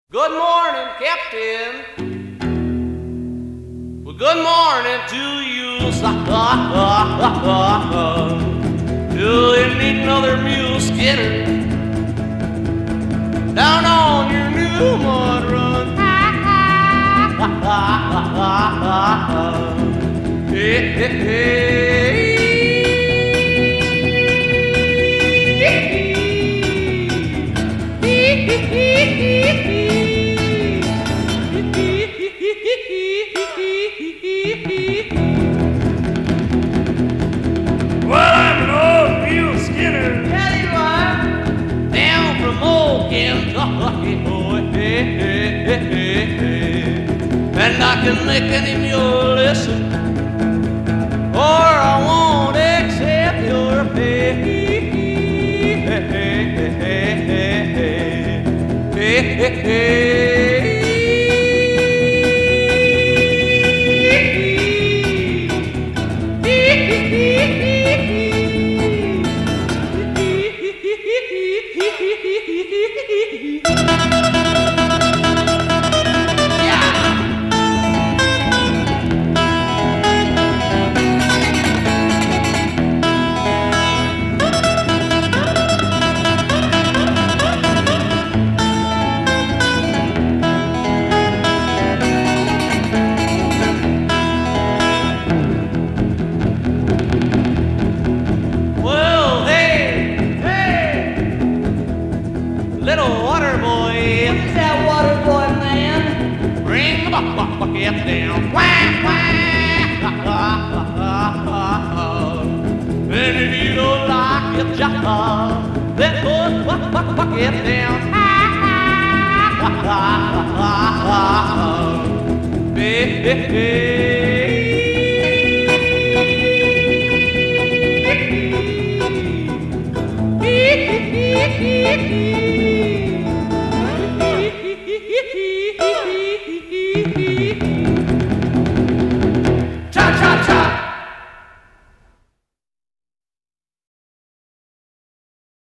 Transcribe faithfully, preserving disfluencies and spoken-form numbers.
Good morning, Captain. Well, good morning to you. Do you need another mule Skinner down on your new mud run? Hey, hey, hey. Well, I'm an old mule Skinner. Yeah, you are. Down from old Kentucky, boy. Hey, hey, hey, hey, hey. And I can make any mule listen, or I won't accept your pay. Hey, hey, hey, hey, hey, hey, hey, hey. Well, hey, hey, little water boy, Who's that water boy, man? bring the buck, buck, bucket down. Whack, whack. And if you don't like your job, then put buck, buck, bucket down. Hey, hey, hey. Hee hee hee hee hee.